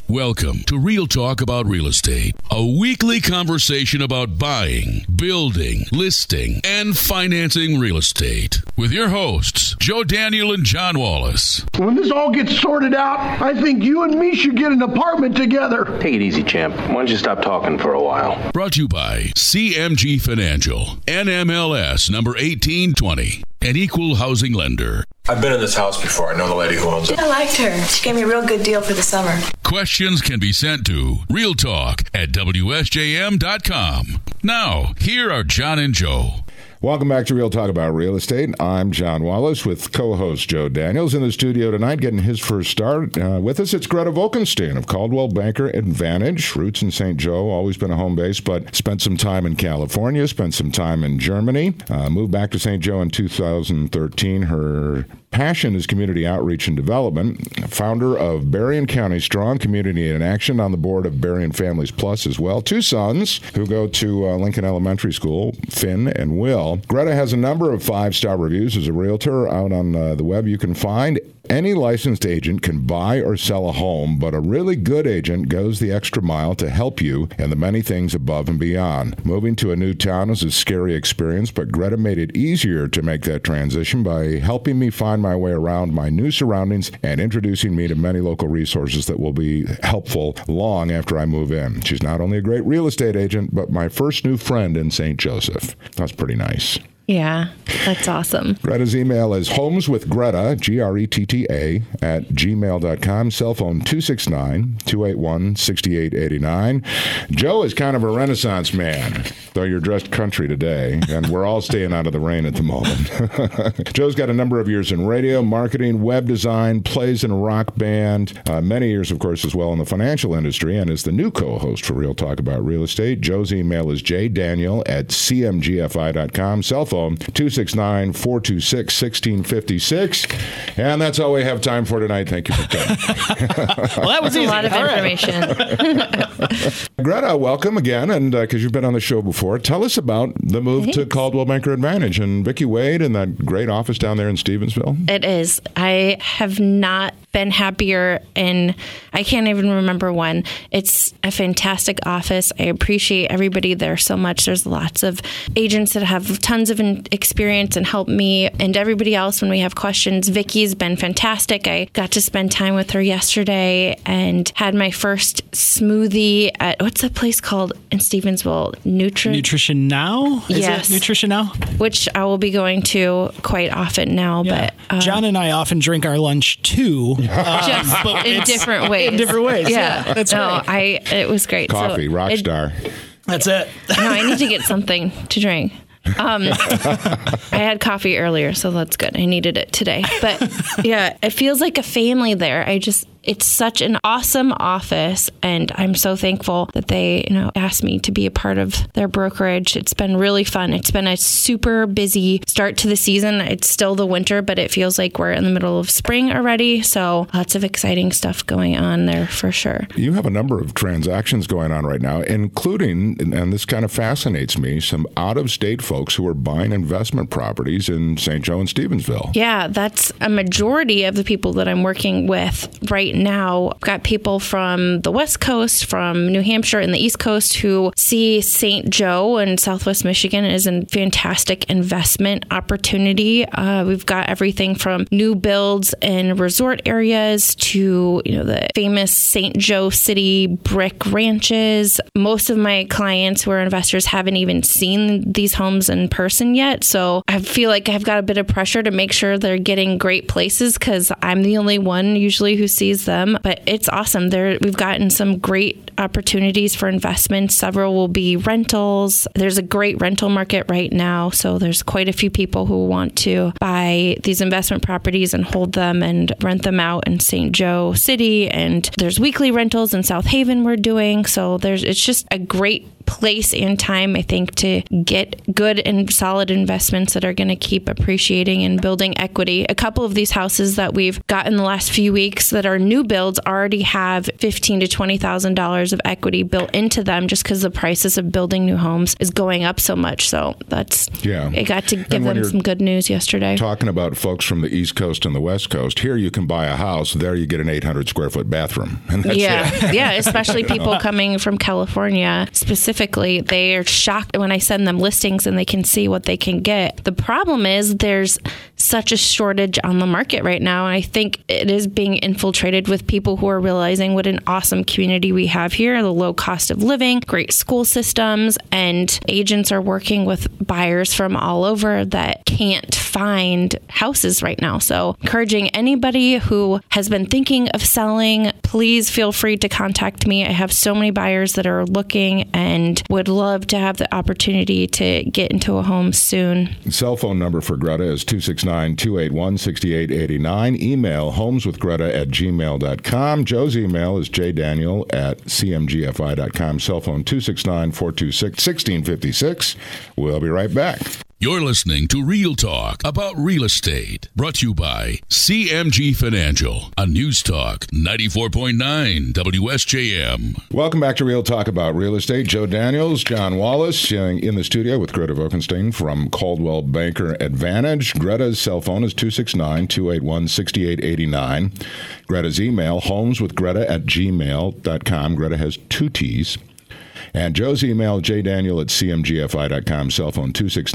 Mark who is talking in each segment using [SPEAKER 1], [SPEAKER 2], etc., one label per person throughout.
[SPEAKER 1] Welcome to Real Talk About Real Estate, a weekly conversation about buying, building, listing, and financing real estate. With your hosts, Joe Daniel and John Wallace.
[SPEAKER 2] When this all gets sorted out, I think you and me should get an apartment together.
[SPEAKER 3] Take it easy, champ. Why don't you stop talking for a while?
[SPEAKER 1] Brought to you by CMG Financial, NMLS number 1820, an equal housing lender.
[SPEAKER 4] I've been in this house before. I know the lady who owns it.
[SPEAKER 5] I liked her. She gave me a real good deal for the summer.
[SPEAKER 1] Questions can be sent to realtalk@WSJM.com. Now, here are John and Joe.
[SPEAKER 6] Welcome back to Real Talk About Real Estate. I'm John Wallace with co-host Joe Daniels in the studio tonight, getting his first start. With us, it's Greta Volkenstein of Coldwell Banker Advantage. Roots in St. Joe, always been a home base, but spent some time in California, spent some time in Germany, moved back to St. Joe in 2013. Her passion is community outreach and development. Founder of Berrien County Strong Community in Action, on the board of Berrien Families Plus as well. Two sons who go to Lincoln Elementary School, Finn and Will. Greta has a number of 5-star reviews as a realtor out on the web. You can find any licensed agent can buy or sell a home, but a really good agent goes the extra mile to help you and the many things above and beyond. Moving to a new town is a scary experience, but Greta made it easier to make that transition by helping me find my way around my new surroundings and introducing me to many local resources that will be helpful long after I move in. She's not only a great real estate agent, but my first new friend in St. Joseph. That's pretty nice.
[SPEAKER 7] Yeah, that's awesome.
[SPEAKER 6] Greta's email is homeswithgreta, Gretta, @gmail.com. Cell phone 269-281-6889. Joe is kind of a Renaissance man, though you're dressed country today, and we're all staying out of the rain at the moment. Joe's got a number of years in radio, marketing, web design, plays in a rock band, many years, of course, as well in the financial industry, and is the new co-host for Real Talk About Real Estate. Joe's email is jdaniel@cmgfi.com. Cell phone 269-426-1656. And that's all we have time for tonight. Thank you for coming.
[SPEAKER 7] Well, that was a lot of information.
[SPEAKER 6] Greta, welcome again. And because you've been on the show before, tell us about the move to Coldwell Banker Advantage and Vicki Wade and that great office down there in Stevensville.
[SPEAKER 7] It is. I have not been happier, and I can't even remember when. It's a fantastic office. I appreciate everybody there so much. There's lots of agents that have tons of experience and help me and everybody else when we have questions. Vicki's been fantastic. I got to spend time with her yesterday and had my first smoothie at, what's that place called in Stevensville?
[SPEAKER 8] Nutrition Now?
[SPEAKER 7] Yes.
[SPEAKER 8] Nutrition Now?
[SPEAKER 7] Which I will be going to quite often now.
[SPEAKER 8] Yeah.
[SPEAKER 7] But
[SPEAKER 8] John and I often drink our lunch too.
[SPEAKER 7] Just in different ways.
[SPEAKER 8] In different ways. Yeah. That's right.
[SPEAKER 7] It was great.
[SPEAKER 6] Coffee, Rockstar.
[SPEAKER 8] That's it.
[SPEAKER 7] No, I need to get something to drink. I had coffee earlier, so that's good. I needed it today. But yeah, it feels like a family there. It's such an awesome office, and I'm so thankful that they, asked me to be a part of their brokerage. It's been really fun. It's been a super busy start to the season. It's still the winter, but it feels like we're in the middle of spring already. So lots of exciting stuff going on there for sure.
[SPEAKER 6] You have a number of transactions going on right now, including, and this kind of fascinates me, some out-of-state folks who are buying investment properties in St. Joe and Stevensville.
[SPEAKER 7] Yeah, that's a majority of the people that I'm working with right now. I've got people from the West Coast, from New Hampshire and the East Coast who see St. Joe and Southwest Michigan as a fantastic investment opportunity. We've got everything from new builds in resort areas to, the famous St. Joe City brick ranches. Most of my clients who are investors haven't even seen these homes in person yet. So I feel like I've got a bit of pressure to make sure they're getting great places because I'm the only one usually who sees them. But it's awesome. We've gotten some great opportunities for investments. Several will be rentals. There's a great rental market right now. So there's quite a few people who want to buy these investment properties and hold them and rent them out in St. Joe City. And there's weekly rentals in South Haven we're doing. So it's just a great place and time, I think, to get good and solid investments that are going to keep appreciating and building equity. A couple of these houses that we've got in the last few weeks that are new builds already have $15,000 to $20,000 of equity built into them just because the prices of building new homes is going up so much. So I got to give them some good news yesterday.
[SPEAKER 6] Talking about folks from the East Coast and the West Coast, here you can buy a house, there you get an 800 square foot bathroom. And that's it.
[SPEAKER 7] Yeah, especially people coming from California specifically. They are shocked when I send them listings and they can see what they can get. The problem is there's such a shortage on the market right now. And I think it is being infiltrated with people who are realizing what an awesome community we have here, the low cost of living, great school systems, and agents are working with buyers from all over that can't find houses right now. So encouraging anybody who has been thinking of selling, please feel free to contact me. I have so many buyers that are looking and would love to have the opportunity to get into a home soon.
[SPEAKER 6] Cell phone number for Greta is 269-281-6889. Email homeswithgreta@gmail.com. Joe's email is jdaniel@cmgfi.com. Cell phone 269-426-1656. We'll be right back.
[SPEAKER 1] You're listening to Real Talk about real estate, brought to you by CMG Financial on News Talk 94.9 WSJM.
[SPEAKER 6] Welcome back to Real Talk about real estate. Joe Daniels, John Wallace in the studio with Greta Vokenstein from Coldwell Banker Advantage. Greta's cell phone is 269-281-6889. Greta's email, homeswithgreta@gmail.com. Greta has 2 T's. And Joe's email, jdaniel@cmgfi.com, cell phone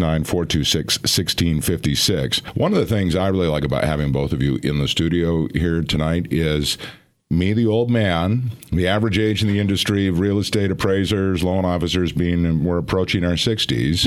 [SPEAKER 6] 269-426-1656. One of the things I really like about having both of you in the studio here tonight is me, the old man, the average age in the industry of real estate appraisers, loan officers we're approaching our 60s.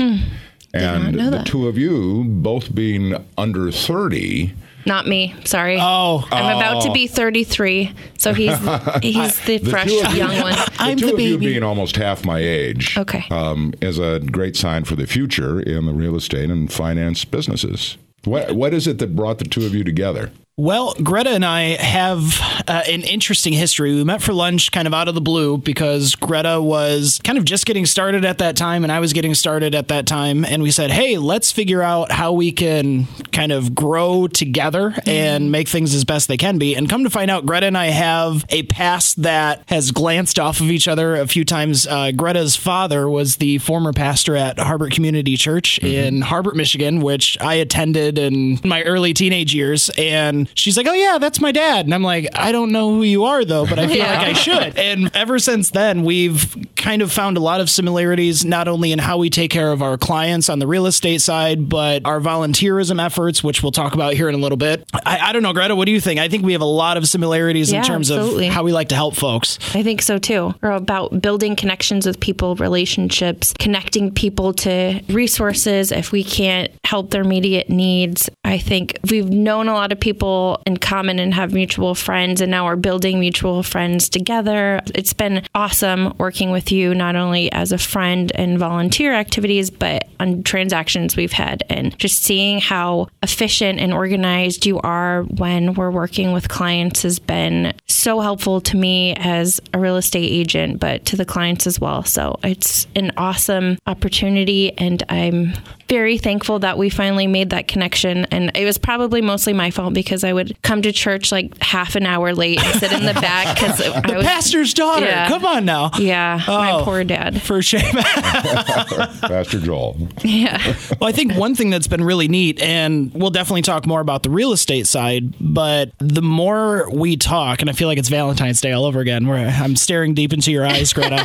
[SPEAKER 6] And the two of you both being under 30.
[SPEAKER 7] Not me. Sorry. I'm about to be 33, so he's the fresh young one.
[SPEAKER 6] I'm the baby. The two of you being almost half my age.
[SPEAKER 7] Okay.
[SPEAKER 6] Is a great sign for the future in the real estate and finance businesses. What is it that brought the two of you together?
[SPEAKER 8] Well, Greta and I have an interesting history. We met for lunch kind of out of the blue because Greta was kind of just getting started at that time and I was getting started at that time. And we said, hey, let's figure out how we can kind of grow together and make things as best they can be. And come to find out, Greta and I have a past that has glanced off of each other a few times. Greta's father was the former pastor at Harbert Community Church in Harbert, Michigan, which I attended in my early teenage years. And she's like, oh, yeah, that's my dad. And I'm like, I don't know who you are, though, but I feel like I should. And ever since then, we've kind of found a lot of similarities, not only in how we take care of our clients on the real estate side, but our volunteerism efforts, which we'll talk about here in a little bit. I don't know, Greta, what do you think? I think we have a lot of similarities in terms of how we like to help folks.
[SPEAKER 7] I think so, too. We're about building connections with people, relationships, connecting people to resources if we can't help their immediate needs. I think we've known a lot of people in common and have mutual friends, and now we're building mutual friends together. It's been awesome working with you, not only as a friend and volunteer activities, but on transactions we've had, and just seeing how efficient and organized you are when we're working with clients has been so helpful to me as a real estate agent, but to the clients as well. So it's an awesome opportunity, and I'm very thankful that we finally made that connection. And it was probably mostly my fault because I would come to church like half an hour late and sit in the back because
[SPEAKER 8] the pastor's daughter. Yeah. Come on now.
[SPEAKER 7] Yeah, my poor dad.
[SPEAKER 8] For shame.
[SPEAKER 6] Pastor Joel.
[SPEAKER 7] Yeah.
[SPEAKER 8] Well, I think one thing that's been really neat, and we'll definitely talk more about the real estate side, but the more we talk, and I feel like it's Valentine's Day all over again, where I'm staring deep into your eyes, Greta.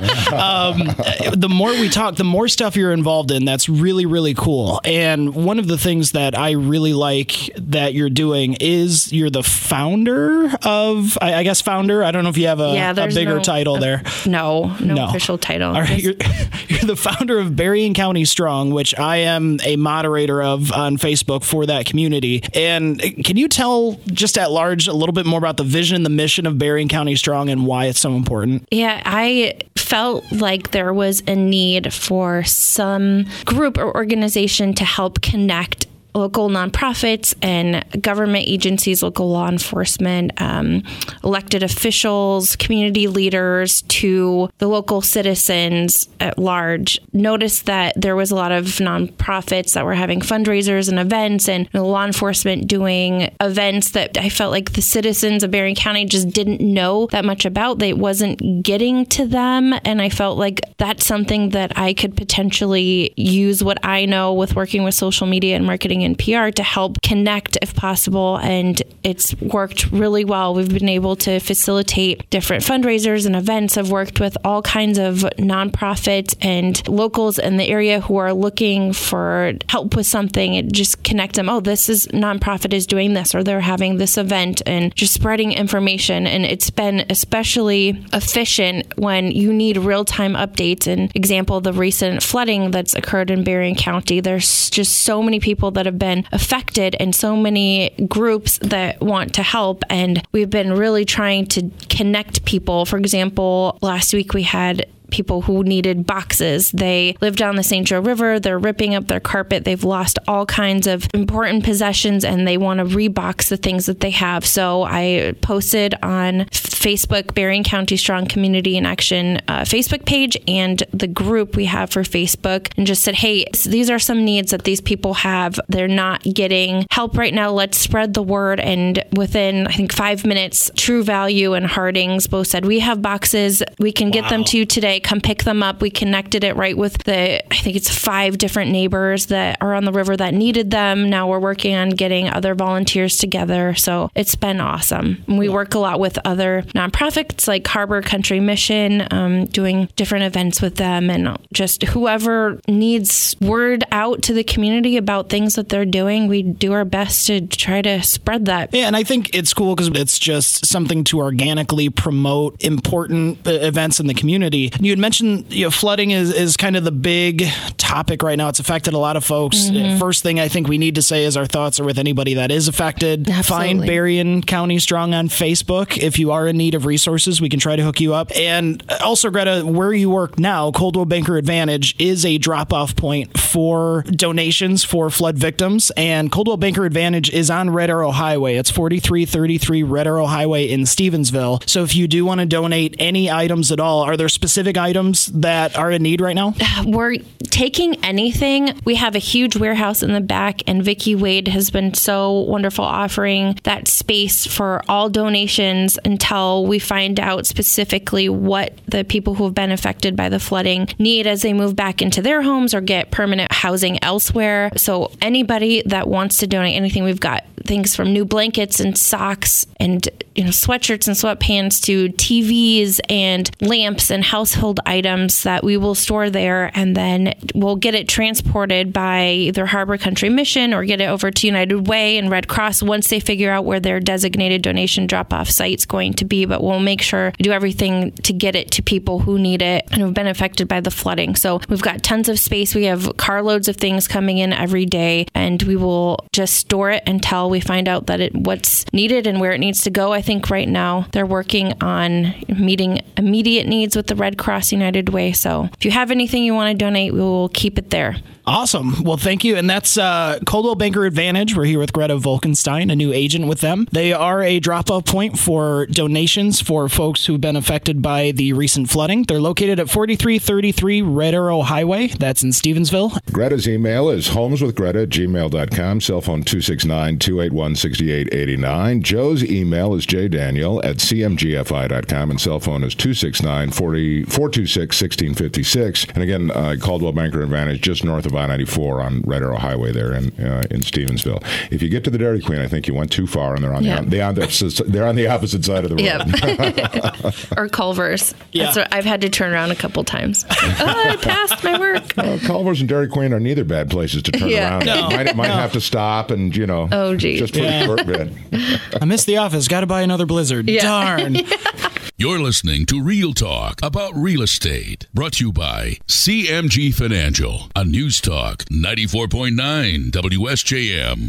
[SPEAKER 8] The more we talk, the more stuff you're involved in. That's really, really cool. And one of the things that I really like that you're doing is you're the founder of, I guess founder. I don't know if you have a bigger title there.
[SPEAKER 7] No official title.
[SPEAKER 8] All right, you're the founder of Berrien County Strong, which I am a moderator of on Facebook for that community. And can you tell just at large a little bit more about the vision and the mission of Berrien County Strong and why it's so important?
[SPEAKER 7] Yeah, I felt like there was a need for some group or organization to help connect local nonprofits and government agencies, local law enforcement, elected officials, community leaders, to the local citizens at large, noticed that there was a lot of nonprofits that were having fundraisers and events, and law enforcement doing events that I felt like the citizens of Berrien County just didn't know that much about. They wasn't getting to them. And I felt like that's something that I could potentially use what I know with working with social media and marketing and PR to help connect if possible. And it's worked really well. We've been able to facilitate different fundraisers and events. I've worked with all kinds of nonprofits and locals in the area who are looking for help with something, and just connect them. Oh, this is nonprofit is doing this, or they're having this event, and just spreading information. And it's been especially efficient when you need real-time updates. And example, the recent flooding that's occurred in Berrien County, there's just so many people that have been affected and so many groups that want to help. And we've been really trying to connect people. For example, last week we had people who needed boxes. They live down the St. Joe River. They're ripping up their carpet. They've lost all kinds of important possessions, and they want to rebox the things that they have. So I posted on Facebook, Berrien County Strong Community in Action Facebook page, and the group we have for Facebook, and just said, hey, these are some needs that these people have. They're not getting help right now. Let's spread the word. And within, I think, 5 minutes, True Value and Hardings both said, we have boxes. We can get them to you today. Come pick them up. We connected it right with I think it's 5 different neighbors that are on the river that needed them. Now we're working on getting other volunteers together. So it's been awesome. And we work a lot with other nonprofits like Harbor Country Mission, doing different events with them, and just whoever needs word out to the community about things that they're doing, we do our best to try to spread that.
[SPEAKER 8] Yeah, and I think it's cool because it's just something to organically promote important events in the community. You had mentioned, flooding is kind of the big topic right now. It's affected a lot of folks. Mm-hmm. First thing I think we need to say is our thoughts are with anybody that is affected.
[SPEAKER 7] Absolutely.
[SPEAKER 8] Find Berrien County Strong on Facebook. If you are in need of resources, we can try to hook you up. And also, Greta, where you work now, Coldwell Banker Advantage is a drop-off point for donations for flood victims. And Coldwell Banker Advantage is on Red Arrow Highway. It's 4333 Red Arrow Highway in Stevensville. So if you do want to donate any items at all, are there specific items that are in need right now?
[SPEAKER 7] We're taking anything. We have a huge warehouse in the back, and Vicki Wade has been so wonderful offering that space for all donations until we find out specifically what the people who have been affected by the flooding need as they move back into their homes or get permanent housing elsewhere. So anybody that wants to donate anything, we've got things from new blankets and socks and sweatshirts and sweatpants to TVs and lamps and household items that we will store there, and then we'll get it transported by either Harbor Country Mission or get it over to United Way and Red Cross once they figure out where their designated donation drop-off site's going to be. But we'll make sure to do everything to get it to people who need it and have been affected by the flooding. So we've got tons of space. We have carloads of things coming in every day, and we will just store it until we find out that what's needed and where it needs to go. I think right now they're working on meeting immediate needs with the Red Cross United Way. So if you have anything you want to donate, we will keep it there.
[SPEAKER 8] Awesome. Well, thank you. And that's Coldwell Banker Advantage. We're here with Greta Volkenstein, a new agent with them. They are a drop-off point for donations for folks who've been affected by the recent flooding. They're located at 4333 Red Arrow Highway. That's in Stevensville.
[SPEAKER 6] Greta's email is homeswithgreta@gmail.com, cell phone 269-281-6889. Joe's email is jdaniel@cmgfi.com, and cell phone is 269-426-1656. And again, Coldwell Banker Advantage, just north of I-94 on Red Arrow Highway there in Stevensville. If you get to the Dairy Queen, I think you went too far, and they're on the opposite side of the road.
[SPEAKER 7] Yep. Or Culver's.
[SPEAKER 8] Yeah.
[SPEAKER 7] That's what I've had to turn around a couple times. I passed my work.
[SPEAKER 6] Culver's and Dairy Queen are neither bad places to turn around.
[SPEAKER 8] No.
[SPEAKER 6] Might have to stop and,
[SPEAKER 7] oh, geez.
[SPEAKER 6] just for a short bit.
[SPEAKER 8] I missed the office. Got to buy another Blizzard.
[SPEAKER 7] Yeah.
[SPEAKER 8] Darn.
[SPEAKER 1] You're listening to Real Talk about real estate, brought to you by CMG Financial on News Talk 94.9 WSJM.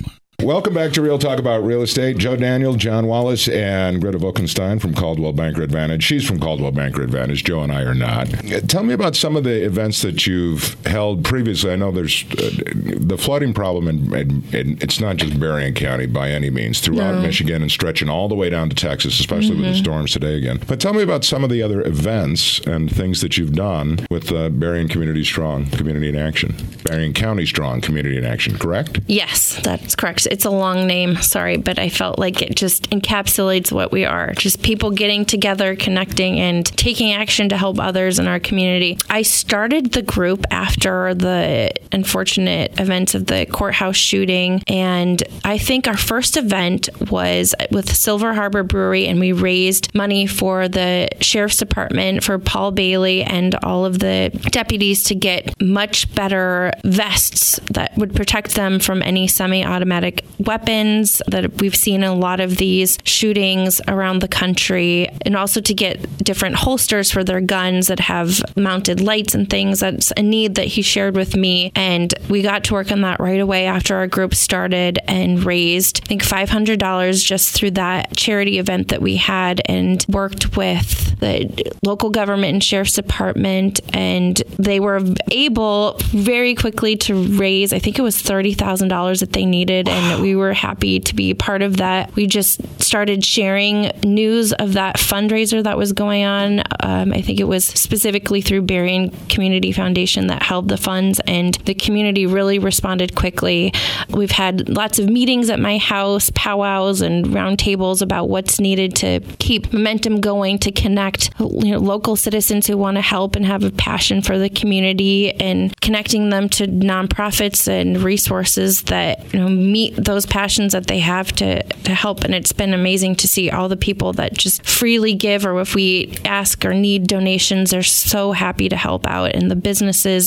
[SPEAKER 6] Welcome back to Real Talk About Real Estate. Joe Daniel, John Wallace, and Greta Volkenstein from Coldwell Banker Advantage. She's from Coldwell Banker Advantage. Joe and I are not. Tell me about some of the events that you've held previously. I know there's the flooding problem, and it's not just Berrien County by any means, throughout Michigan and stretching all the way down to Texas, especially with the storms today again. But tell me about some of the other events and things that you've done with Berrien Community Strong Community in Action. Berrien County Strong Community in Action, correct?
[SPEAKER 7] Yes, that's correct. It's a long name, sorry, but I felt like it just encapsulates what we are. Just people getting together, connecting, and taking action to help others in our community. I started the group after the unfortunate events of the courthouse shooting, and I think our first event was with Silver Harbor Brewery, and we raised money for the Sheriff's Department, for Paul Bailey and all of the deputies to get much better vests that would protect them from any semi-automatic weapons that we've seen a lot of these shootings around the country, and also to get different holsters for their guns that have mounted lights and things. That's a need that he shared with me, and we got to work on that right away after our group started and raised, I think, $500 just through that charity event that we had, and worked with the local government and Sheriff's Department, and they were able very quickly to raise, I think it was $30,000 that they needed, and we were happy to be part of that. We just started sharing news of that fundraiser that was going on. I think it was specifically through Berrien Community Foundation that held the funds, and the community really responded quickly. We've had lots of meetings at my house, powwows and roundtables about what's needed to keep momentum going, to connect local citizens who want to help and have a passion for the community, and connecting them to nonprofits and resources that meet those passions that they have to help. And it's been amazing to see all the people that just freely give, or if we ask or need donations, they're so happy to help out. And the businesses,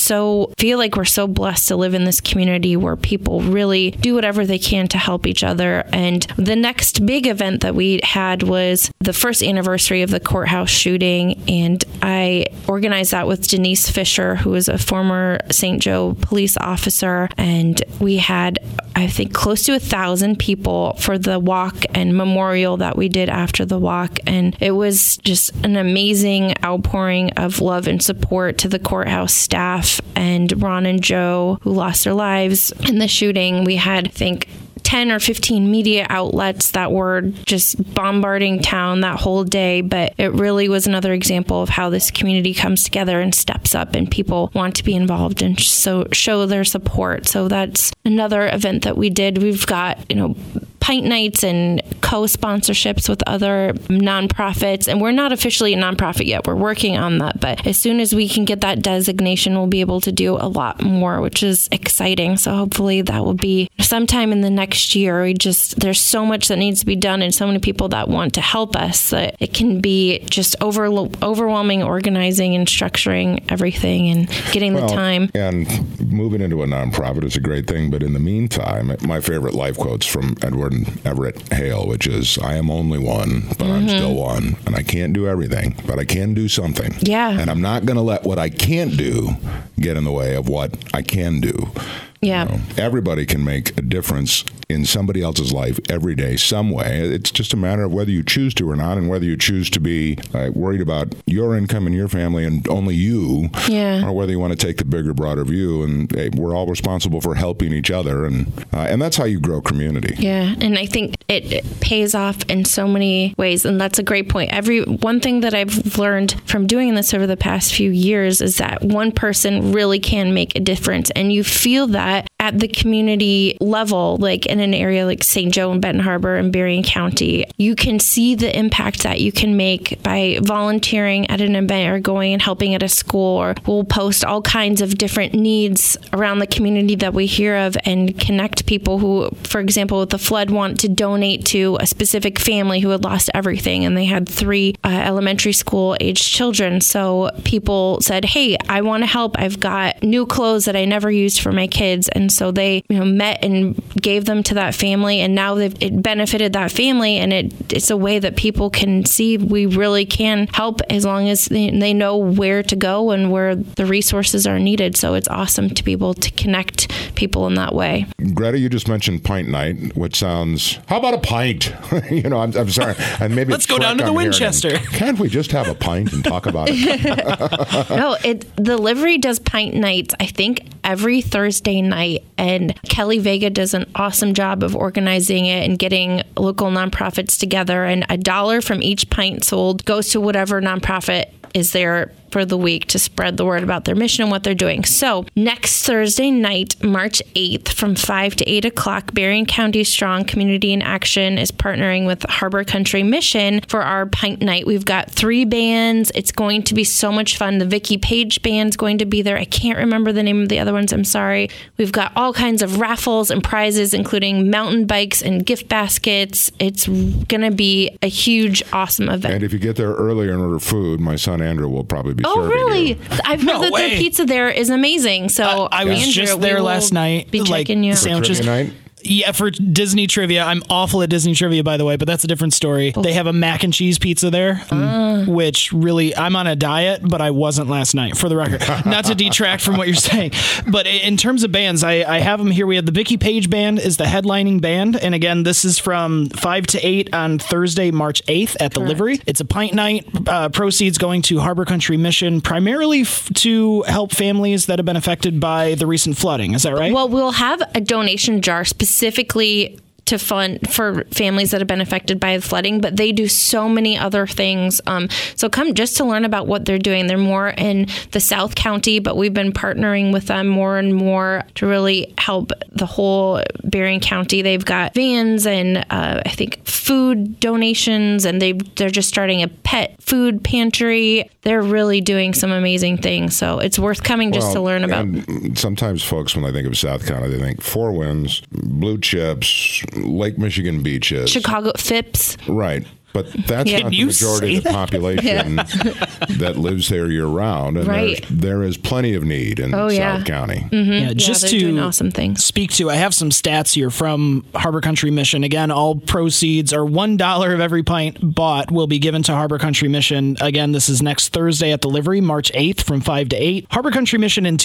[SPEAKER 7] feel like we're so blessed to live in this community where people really do whatever they can to help each other. And the next big event that we had was the first anniversary of the courthouse shooting, and I organized that with Denise Fisher, who is a former St. Joe police officer, and we had, I think, close to 1,000 people for the walk and memorial that we did after the walk. And it was just an amazing outpouring of love and support to the courthouse staff and Ron and Joe, who lost their lives in the shooting. We had, I think, 10 or 15 media outlets that were just bombarding town that whole day, but it really was another example of how this community comes together and steps up, and people want to be involved and so show their support. So that's another event that we did. We've got, pint nights and co-sponsorships with other nonprofits, and we're not officially a nonprofit yet. We're working on that, but as soon as we can get that designation, we'll be able to do a lot more, which is exciting. So hopefully that will be sometime in the next year. There's so much that needs to be done, and so many people that want to help us that it can be just overwhelming organizing and structuring everything and getting the time.
[SPEAKER 6] And moving into a nonprofit is a great thing, but in the meantime, my favorite life quote's from Edward Everett Hale, which is, I am only one, but I'm still one. And I can't do everything, but I can do something. Yeah. And I'm not going to let what I can't do get in the way of what I can do. Yeah. Everybody can make a difference in somebody else's life every day, some way. It's just a matter of whether you choose to or not, and whether you choose to be worried about your income and your family and only you, or whether you want to take the bigger, broader view. And we're all responsible for helping each other, and that's how you grow community. Yeah, and I think it pays off in so many ways, and that's a great point. One thing that I've learned from doing this over the past few years is that one person really can make a difference, and you feel that at the community level, like in an area like St. Joe and Benton Harbor and Berrien County. You can see the impact that you can make by volunteering at an event or going and helping at a school, or we'll post all kinds of different needs around the community that we hear of and connect people who, for example, with the flood, want to donate to a specific family who had lost everything, and they had 3 elementary school aged children. So people said, hey, I want to help. I've got new clothes that I never used for my kids. And
[SPEAKER 7] And so they met and gave them to that family, and now it benefited that family, and it's a way that people can see we really can help as long as they know where to go and where the resources are needed. So it's awesome to be able to connect people in that way.
[SPEAKER 6] Greta, you just mentioned pint night, which sounds, how about a pint? I'm sorry. And maybe
[SPEAKER 8] let's go down to the Winchester.
[SPEAKER 6] Can't we just have a pint and talk about it?
[SPEAKER 7] No, the livery does pint nights, I think, every Thursday night. And Kelly Vega does an awesome job of organizing it and getting local nonprofits together. And $1 from each pint sold goes to whatever nonprofit is there for the week to spread the word about their mission and what they're doing. So next Thursday night, March 8th, from 5 to 8 o'clock, Berrien County Strong Community in Action is partnering with Harbor Country Mission for our pint night. We've got 3 bands. It's going to be so much fun. The Vicky Page band's going to be there. I can't remember the name of the other ones. I'm sorry. We've got all kinds of raffles and prizes, including mountain bikes and gift baskets. It's going to be a huge, awesome event.
[SPEAKER 6] And if you get there earlier and order food, my son Andrew will probably be serving
[SPEAKER 7] really?
[SPEAKER 6] you.
[SPEAKER 7] I've heard that their pizza there is amazing. So
[SPEAKER 8] I was
[SPEAKER 7] Andrew,
[SPEAKER 8] just there last night.
[SPEAKER 7] Be checking you out.
[SPEAKER 8] Sandwiches.
[SPEAKER 6] Night?
[SPEAKER 8] Yeah, for Disney trivia. I'm awful at Disney trivia, by the way, but that's a different story. They have a mac and cheese pizza there, which really, I'm on a diet, but I wasn't last night, for the record. Not to detract from what you're saying. But in terms of bands, I have them here. We have the Vicky Page Band is the headlining band. And again, this is from 5 to 8 on Thursday, March 8th at the Livery. It's a pint night. Proceeds going to Harbor Country Mission, primarily to help families that have been affected by the recent flooding. Is that right?
[SPEAKER 7] Well, we'll have a donation jar specifically to fund for families that have been affected by the flooding, but they do so many other things. So come just to learn about what they're doing. They're more in the South County, but we've been partnering with them more and more to really help the whole Berrien County. They've got vans and I think food donations, and they're just starting a pet food pantry. They're really doing some amazing things. So it's worth coming just to learn about.
[SPEAKER 6] And sometimes folks, when they think of South County, they think Four Winds, Blue Chips, Lake Michigan beaches.
[SPEAKER 7] Chicago Phipps.
[SPEAKER 6] Right. But that's not the majority of the population that lives there year-round. And there is plenty of need in South County.
[SPEAKER 7] Mm-hmm.
[SPEAKER 8] Yeah, just
[SPEAKER 7] they're
[SPEAKER 8] to
[SPEAKER 7] doing awesome things.
[SPEAKER 8] Speak to, I have some stats here from Harbor Country Mission. Again, all proceeds, or $1 of every pint bought, will be given to Harbor Country Mission. Again, this is next Thursday at the Livery, March 8th from 5 to 8. Harbor Country Mission in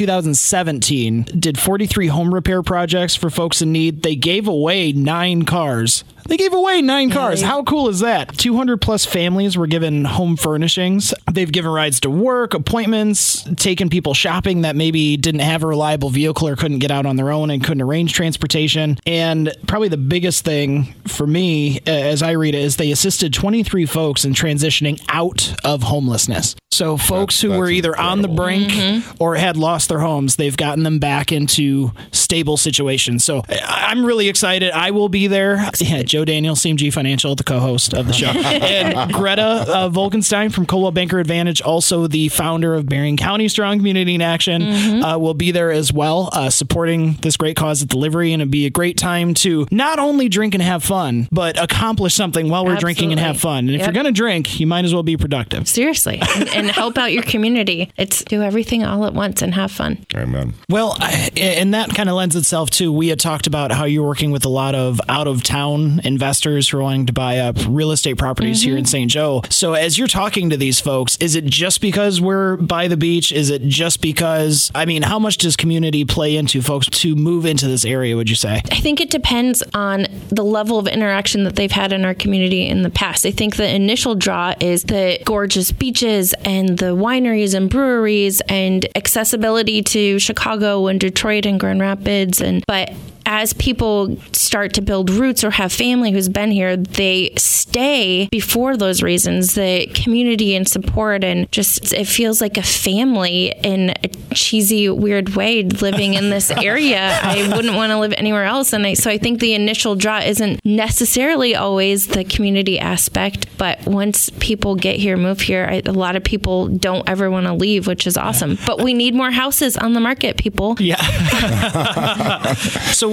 [SPEAKER 8] 2017 did 43 home repair projects for folks in need. They gave away 9 cars. They gave away 9 cars. How cool is that? 200 plus families were given home furnishings. They've given rides to work, appointments, taken people shopping that maybe didn't have a reliable vehicle or couldn't get out on their own and couldn't arrange transportation. And probably the biggest thing for me, as I read it, is they assisted 23 folks in transitioning out of homelessness. So folks who were either on the brink or had lost their homes, they've gotten them back into stable situations. So I'm really excited. I will be there. Yeah, Joe Daniel, CMG Financial, the co-host of the show. And Greta Volkenstein from Coldwell Banker Advantage, also the founder of Berrien County Strong Community in Action, will be there as well, supporting this great cause at the Livery. And it'll be a great time to not only drink and have fun, but accomplish something while we're drinking and have fun. And if you're going to drink, you might as well be productive.
[SPEAKER 7] Seriously. And help out your community. It's do everything all at once and have fun.
[SPEAKER 6] Amen.
[SPEAKER 8] Well, and that kind of lends itself to, we had talked about how you're working with a lot of out-of-town investors who are wanting to buy up real estate properties here in St. Joe. So as you're talking to these folks, is it just because we're by the beach? Is it just because, I mean, how much does community play into folks to move into this area, would you say?
[SPEAKER 7] I think it depends on the level of interaction that they've had in our community in the past. I think the initial draw is the gorgeous beaches and the wineries and breweries and accessibility to Chicago and Detroit and Grand Rapids. But as people start to build roots or have family who's been here, they stay before those reasons. The community and support, and just it feels like a family in a cheesy, weird way living in this area. I wouldn't want to live anywhere else. And so I think the initial draw isn't necessarily always the community aspect, but once people get here, move here, a lot of people don't ever want to leave, which is awesome. But we need more houses on the market, people.
[SPEAKER 8] Yeah. So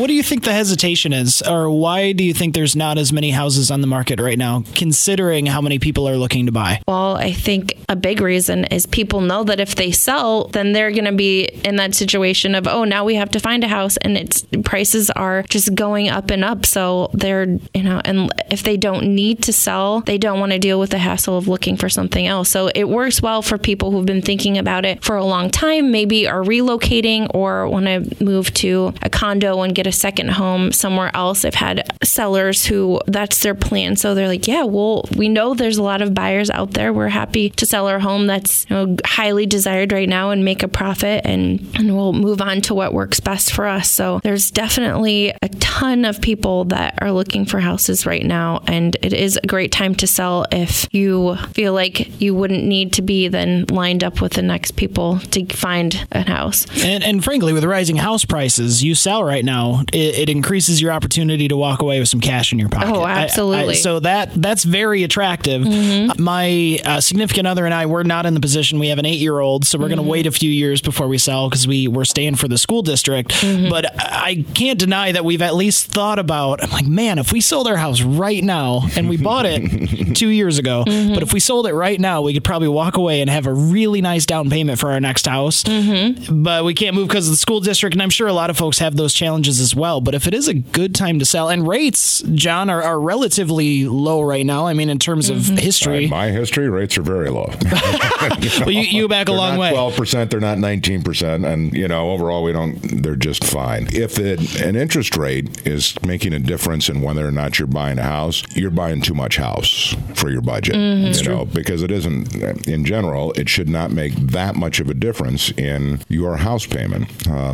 [SPEAKER 8] what do you think the hesitation is? Or why do you think there's not as many houses on the market right now, considering how many people are looking to buy?
[SPEAKER 7] Well, I think a big reason is people know that if they sell, then they're going to be in that situation of, oh, now we have to find a house, and prices are just going up and up. So they're, and if they don't need to sell, they don't want to deal with the hassle of looking for something else. So it works well for people who've been thinking about it for a long time, maybe are relocating or want to move to a condo and get a second home somewhere else. I've had sellers who that's their plan. So they're like, yeah, well, we know there's a lot of buyers out there. We're happy to sell our home that's highly desired right now and make a profit, and we'll move on to what works best for us. So there's definitely a ton of people that are looking for houses right now, and it is a great time to sell if you feel like you wouldn't need to be then lined up with the next people to find a house.
[SPEAKER 8] And frankly, with rising house prices, you sell right now, it increases your opportunity to walk away with some cash in your pocket.
[SPEAKER 7] Oh, absolutely.
[SPEAKER 8] So that's very attractive. Mm-hmm. My significant other and I, we're not in the position. We have an 8-year-old, so we're going to wait a few years before we sell because we're staying for the school district. Mm-hmm. But I can't deny that we've at least thought about, I'm like, man, if we sold our house right now, and we bought it 2 years ago, but if we sold it right now, we could probably walk away and have a really nice down payment for our next house. Mm-hmm. But we can't move because of the school district, and I'm sure a lot of folks have those challenges as well. But if it is a good time to sell, and rates, John, are relatively low right now. I mean, in terms of history.
[SPEAKER 6] My history, rates are very low.
[SPEAKER 8] Well, you back a long way.
[SPEAKER 6] 12%, they're not 19%, and overall they're just fine. If an interest rate is making a difference in whether or not you're buying a house, you're buying too much house for your budget. Because it isn't, in general, it should not make that much of a difference in your house payment.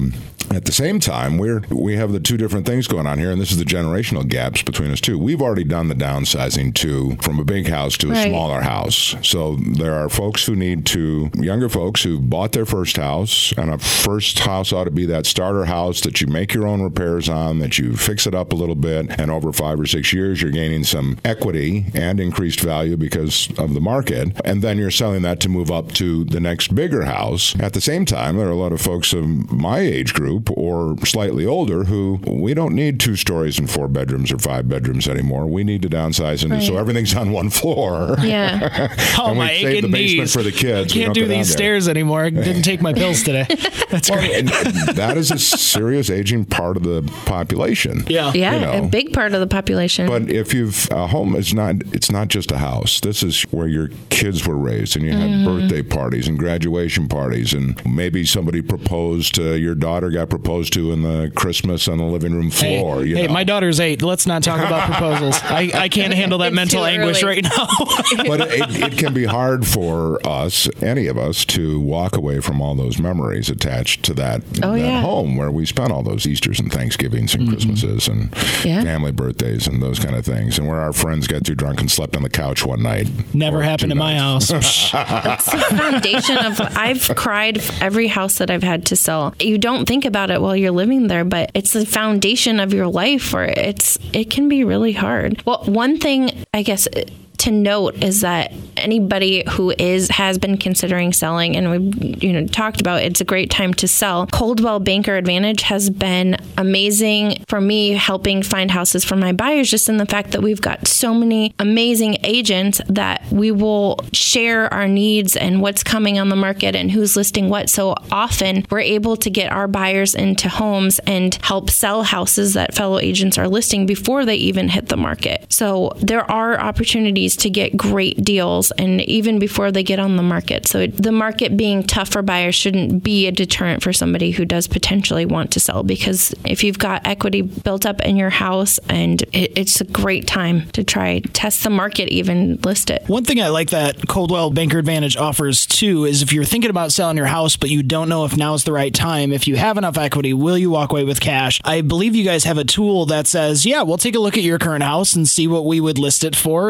[SPEAKER 6] At the same time, we have the two different things going on here, and this is the generational gaps between us too. We've already done the downsizing from a big house to a smaller house. So there are younger folks who bought their first house, and a first house ought to be that starter house that you make your own repairs on, that you fix it up a little bit, and over 5 or 6 years, you're gaining some equity and increased value because of the market, and then you're selling that to move up to the next bigger house. At the same time, there are a lot of folks of my age group or slightly older who we don't need 2 stories and 4 bedrooms or 5 bedrooms anymore. We need to downsize so everything's on one floor.
[SPEAKER 7] Yeah.
[SPEAKER 8] Oh,
[SPEAKER 6] and
[SPEAKER 8] my
[SPEAKER 6] we save the basement
[SPEAKER 8] knees.
[SPEAKER 6] for the kids.
[SPEAKER 8] I can't do these stairs anymore. I didn't take my pills today. That's great.
[SPEAKER 6] And that is a serious aging part of the population.
[SPEAKER 8] Yeah.
[SPEAKER 7] Yeah, a big part of the population.
[SPEAKER 6] But if a home it's not just a house. This is where your kids were raised, and you had birthday parties and graduation parties, and maybe somebody proposed to your daughter, got proposed to in the Christmas on the living room floor.
[SPEAKER 8] Hey, my daughter's 8. Let's not talk about proposals. I can't handle that mental anguish right now.
[SPEAKER 6] But it can be hard for us, any of us, to walk away from all those memories attached to that home where we spent all those Easters and Thanksgivings and Christmases and family birthdays and those kind of things, and where our friends got too drunk and slept on the couch one night.
[SPEAKER 8] Never happened in my house.
[SPEAKER 7] That's the foundation of, I've cried every house that I've had to sell. You don't think about it while you're living there, but it's the foundation of your life where it can be really hard. Well, one thing, I guess, to note is that anybody who has been considering selling, and we've talked about it's a great time to sell. Coldwell Banker Advantage has been amazing for me, helping find houses for my buyers, just in the fact that we've got so many amazing agents that we will share our needs and what's coming on the market and who's listing what. So often we're able to get our buyers into homes and help sell houses that fellow agents are listing before they even hit the market. So there are opportunities to get great deals, and even before they get on the market. So the market being tough for buyers shouldn't be a deterrent for somebody who does potentially want to sell, because if you've got equity built up in your house, and it's a great time to try test the market, even list it.
[SPEAKER 8] One thing I like that Coldwell Banker Advantage offers too is if you're thinking about selling your house but you don't know if now's the right time, if you have enough equity, will you walk away with cash? I believe you guys have a tool that says, we'll take a look at your current house and see what we would list it for, and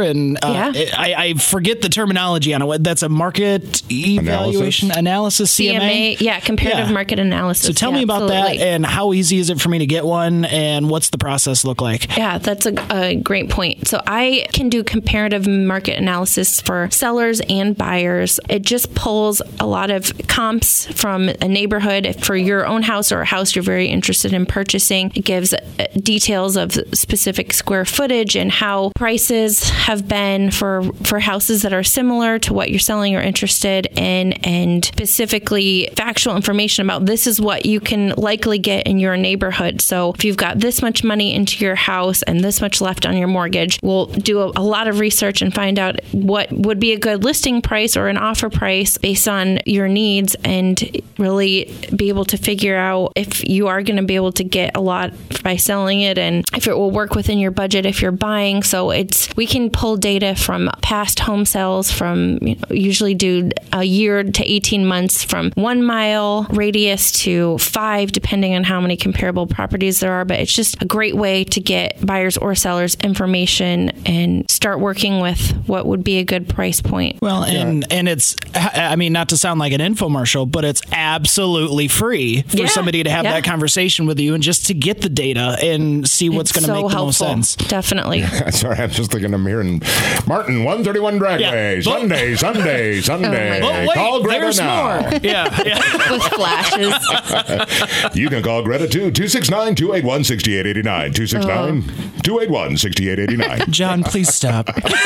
[SPEAKER 8] I forget the terminology on it. That's a market evaluation analysis, CMA?
[SPEAKER 7] Yeah, comparative market analysis.
[SPEAKER 8] So tell me about that, and how easy is it for me to get one, and what's the process look like?
[SPEAKER 7] Yeah, that's a great point. So I can do comparative market analysis for sellers and buyers. It just pulls a lot of comps from a neighborhood for your own house or a house you're very interested in purchasing. It gives details of specific square footage and how prices have been for houses that are similar to what you're selling or interested in, and specifically factual information about this is what you can likely get in your neighborhood. So if you've got this much money into your house and this much left on your mortgage, we'll do a lot of research and find out what would be a good listing price or an offer price based on your needs, and really be able to figure out if you are going to be able to get a lot by selling it and if it will work within your budget if you're buying. So we can pull data from past home sales from usually do a year to 18 months from 1 mile radius to 5, depending on how many comparable properties there are. But it's just a great way to get buyers or sellers information and start working with what would be a good price point.
[SPEAKER 8] Well, and it's, I mean, not to sound like an infomercial, but it's absolutely free for somebody to have that conversation with you and just to get the data and see what's going to make the most sense.
[SPEAKER 7] Definitely.
[SPEAKER 6] Sorry, I'm just thinking I'm hearing Martin 131 Dragway, Sunday.
[SPEAKER 8] Wait,
[SPEAKER 6] call Greta
[SPEAKER 8] there's
[SPEAKER 6] now.
[SPEAKER 8] More. Yeah.
[SPEAKER 7] With flashes.
[SPEAKER 6] You can call Greta too, 269-281-6889. 269-281-6889.
[SPEAKER 8] John, please stop.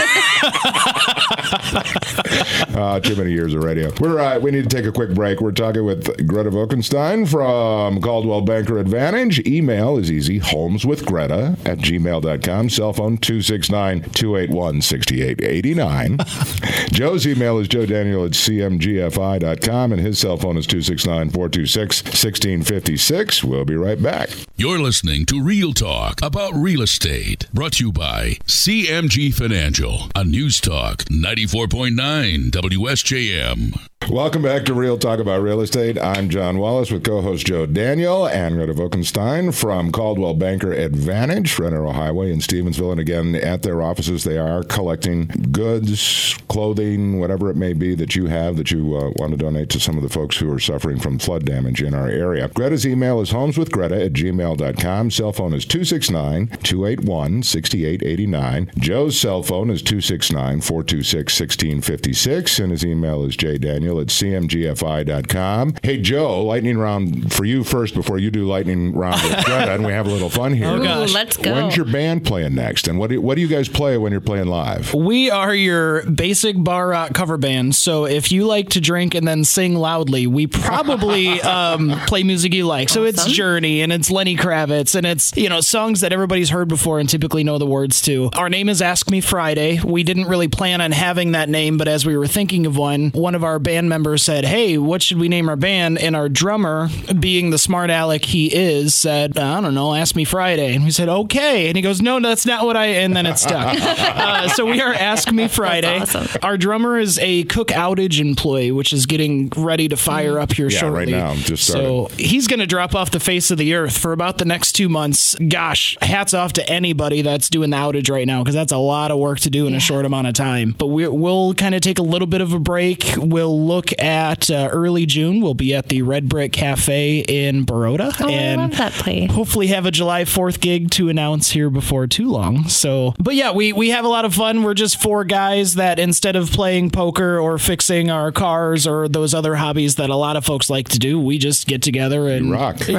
[SPEAKER 6] Too many years of radio. We need to take a quick break. We're talking with Greta Vokenstein from Coldwell Banker Advantage. Email is easy, holmeswithgreta@gmail.com. Cell phone 269-281-6889. Joe's email is joedaniel@cmgfi.com, and his cell phone is 269-426-1656. We'll be right back.
[SPEAKER 1] You're listening to Real Talk about real estate, brought to you by CMG Financial on News Talk 94.9 WSJM.
[SPEAKER 6] Welcome back to Real Talk About Real Estate. I'm John Wallace with co-host Joe Daniel and Greta Vokenstein from Coldwell Banker Advantage, Red Arrow Highway in Stevensville. And again, at their offices, they are collecting goods, clothing, whatever it may be that you have that you want to donate to some of the folks who are suffering from flood damage in our area. Greta's email is holmeswithgreta@gmail.com. Cell phone is 269-281-6889. Joe's cell phone is 269-426-1656, and his email is jdaniel@cmgfi.com. Hey, Joe, lightning round for you first before you do lightning round with Greta, and we have a little fun here.
[SPEAKER 8] Oh, gosh.
[SPEAKER 7] Let's go.
[SPEAKER 6] When's your band playing next, and what do you guys play when you're playing live?
[SPEAKER 8] We are your basic bar rock cover band, so if you like to drink and then sing loudly, we probably play music you like. So it's Journey, and it's Lenny Kravitz, and it's, songs that everybody's heard before and typically know the words to. Our name is Ask Me Friday. We didn't really plan on having that name, but as we were thinking of one of our band members said, hey, what should we name our band? And our drummer, being the smart aleck he is, said, I don't know, Ask Me Friday. And we said, okay. And he goes, no, that's not what and then it stuck. So we are Ask Me Friday.
[SPEAKER 7] That's awesome.
[SPEAKER 8] Our drummer is a Cook Outage employee, which is getting ready to fire up here shortly.
[SPEAKER 6] Right now, just started.
[SPEAKER 8] So he's going to drop off the face of the earth for about the next 2 months. Gosh, hats off to anybody that's doing the outage right now, because that's a lot of work to do in a short amount of time. But we'll kind of take a little bit of a break. We'll look at early June. We'll be at the Red Brick Cafe in Baroda.
[SPEAKER 7] Oh,
[SPEAKER 8] and
[SPEAKER 7] I love that place.
[SPEAKER 8] Hopefully have a July 4th gig to announce here before too long. So, but yeah, we have a lot of fun. We're just 4 guys that instead of playing poker or fixing our cars or those other hobbies that a lot of folks like to do, we just get together and
[SPEAKER 6] rock.
[SPEAKER 8] We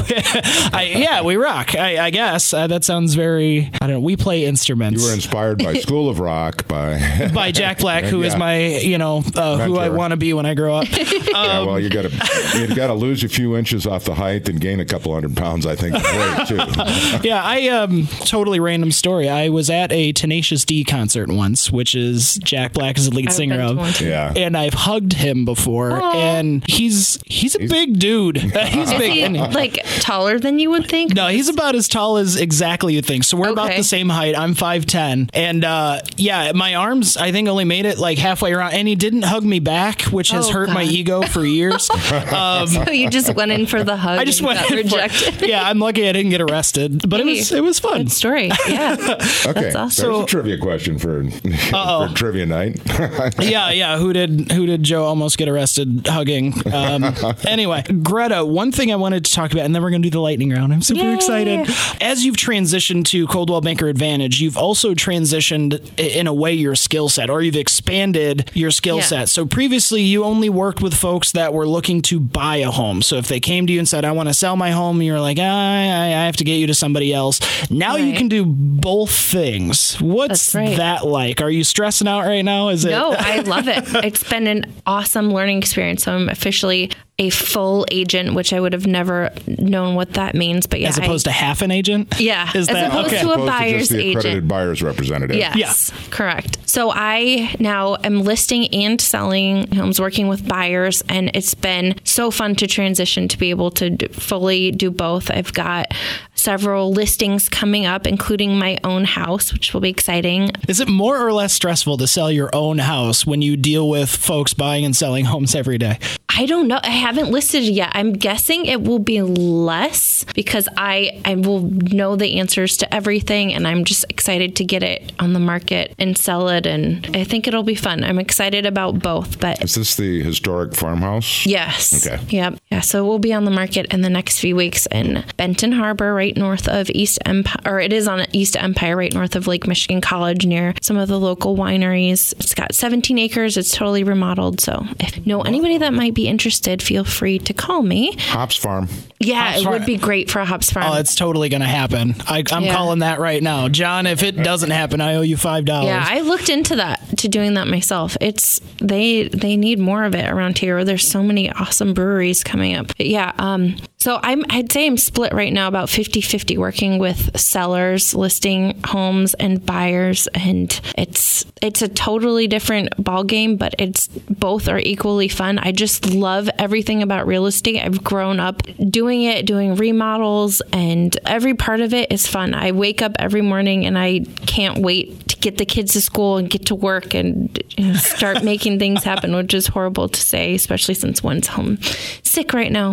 [SPEAKER 8] rock. I guess that sounds very, I don't know. We play instruments.
[SPEAKER 6] You were inspired by School of Rock by
[SPEAKER 8] Jack Black, who is my, who I want to be when I grow up.
[SPEAKER 6] Well, you got to lose a few inches off the height and gain a couple 100 pounds, I think, too.
[SPEAKER 8] Yeah, I totally random story. I was at a Tenacious D concert once, which is Jack Black is the lead singer of.
[SPEAKER 6] Yeah.
[SPEAKER 8] And I've hugged him before, and he's a big dude. He's big.
[SPEAKER 7] Is he, like, taller than you would think?
[SPEAKER 8] No, he's about as tall as exactly you'd think. So we're about the same height. I'm 5'10", and my arms I think only made it like halfway around, and he didn't hug me back, which has hurt my ego for years.
[SPEAKER 7] So you just went in for the hug.
[SPEAKER 8] I just went in
[SPEAKER 7] rejected.
[SPEAKER 8] Yeah, I'm lucky I didn't get arrested, but it was fun.
[SPEAKER 7] Good story. Yeah.
[SPEAKER 6] Okay,
[SPEAKER 7] That's awesome.
[SPEAKER 6] there's a trivia question for trivia night.
[SPEAKER 8] Yeah. Who did Joe almost get arrested hugging? Anyway, Greta, one thing I wanted to talk about, and then we're going to do the lightning round. I'm super excited. As you've transitioned to Coldwell Banker Advantage, you've also transitioned in a way your skill set, or you've expanded your skill set. So previously, you only worked with folks that were looking to buy a home. So if they came to you and said, I want to sell my home, you're like, I have to get you to somebody else. Now you can do both things. What's that like? Are you stressing out right now?
[SPEAKER 7] No, I love it. It's been an awesome learning experience. So I'm officially a full agent, which I would have never known what that means. But
[SPEAKER 8] as opposed to half an agent?
[SPEAKER 7] Yeah.
[SPEAKER 8] As
[SPEAKER 7] opposed to a buyer's
[SPEAKER 6] the
[SPEAKER 7] agent.
[SPEAKER 6] Accredited buyer's representative.
[SPEAKER 7] Yes, correct. So I now am listing and selling homes, working with buyers, and it's been so fun to transition to be able to fully do both. I've got several listings coming up, including my own house, which will be exciting.
[SPEAKER 8] Is it more or less stressful to sell your own house when you deal with folks buying and selling homes every day?
[SPEAKER 7] I don't know. I haven't listed it yet. I'm guessing it will be less because I will know the answers to everything, and I'm just excited to get it on the market and sell it, and I think it'll be fun. I'm excited about both. But
[SPEAKER 6] is this the historic farmhouse?
[SPEAKER 7] Yes.
[SPEAKER 6] Okay.
[SPEAKER 7] Yep. Yeah. So we'll be on the market in the next few weeks in Benton Harbor, right north of East Empire, or it is on East Empire, right north of Lake Michigan College, near some of the local wineries. It's got 17 acres. It's totally remodeled. So if you know anybody that might be interested, feel free to call me.
[SPEAKER 6] Hops Farm.
[SPEAKER 7] Yeah, it would be great for a Hops Farm.
[SPEAKER 8] Oh, it's totally going to happen. I'm calling that right now. John, if it doesn't happen, I owe you $5.
[SPEAKER 7] Yeah, I looked into that, to doing that myself. It's they need more of it around here. There's so many awesome breweries coming up. But yeah, so I'd say I'm split right now about 50-50 working with sellers, listing homes, and buyers, and it's a totally different ball game, but both are equally fun. I just love everything about real estate. I've grown up doing remodels, and every part of it is fun. I wake up every morning and I can't wait to get the kids to school and get to work and start making things happen, which is horrible to say, especially since one's home sick right now.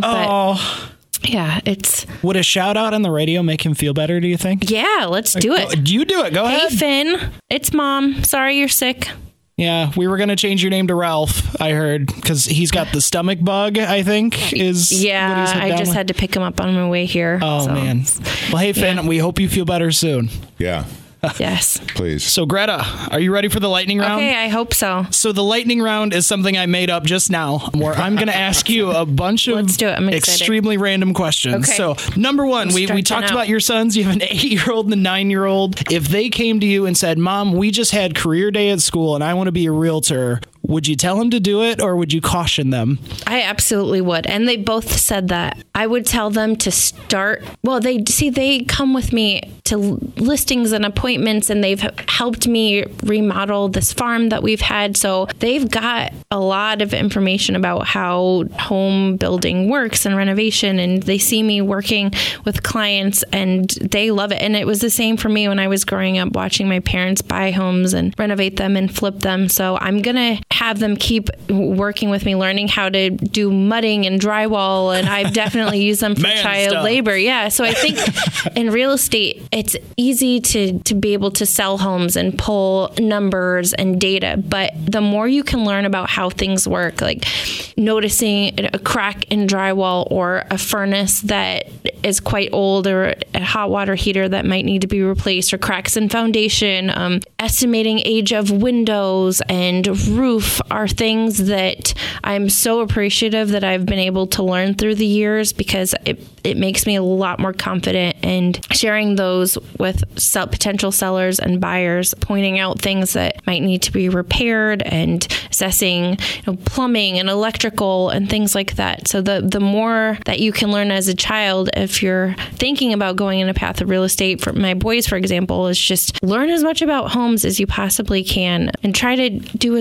[SPEAKER 7] But yeah,
[SPEAKER 8] Would a shout out on the radio make him feel better, do you think?
[SPEAKER 7] Yeah, let's do it.
[SPEAKER 8] You do it. Go ahead.
[SPEAKER 7] Hey, Finn, it's Mom. Sorry you're sick.
[SPEAKER 8] Yeah, we were going to change your name to Ralph, I heard, because he's got the stomach bug, I think,
[SPEAKER 7] Yeah, I just had to pick him up on my way here.
[SPEAKER 8] Oh, man. Well, hey, Finn, we hope you feel better soon.
[SPEAKER 6] Yeah.
[SPEAKER 7] Yes.
[SPEAKER 6] Please.
[SPEAKER 8] So, Greta, are you ready for the lightning round?
[SPEAKER 7] Okay, I hope so.
[SPEAKER 8] So the lightning round is something I made up just now, where I'm going to ask you a bunch of
[SPEAKER 7] Let's do it. I'm excited.
[SPEAKER 8] Extremely random questions.
[SPEAKER 7] Okay.
[SPEAKER 8] So, number one, we talked about your sons. You have an 8-year-old and a 9-year-old. If they came to you and said, Mom, we just had career day at school and I want to be a realtor, would you tell them to do it or would you caution them?
[SPEAKER 7] I absolutely would. And they both said that. I would tell them to start. Well, they come with me to listings and appointments, and they've helped me remodel this farm that we've had. So they've got a lot of information about how home building works and renovation. And they see me working with clients and they love it. And it was the same for me when I was growing up, watching my parents buy homes and renovate them and flip them. So I'm going to have them keep working with me, learning how to do mudding and drywall, and I've definitely used them for child labor. Yeah, so I think in real estate, it's easy to be able to sell homes and pull numbers and data, but the more you can learn about how things work, like noticing a crack in drywall or a furnace that is quite old or a hot water heater that might need to be replaced, or cracks in foundation, estimating age of windows and roof are things that I'm so appreciative that I've been able to learn through the years, because it makes me a lot more confident in sharing those with potential sellers and buyers, pointing out things that might need to be repaired and assessing plumbing and electrical and things like that. So the more that you can learn as a child, if you're thinking about going in a path of real estate, for my boys, for example, is just learn as much about homes as you possibly can and try to do as well in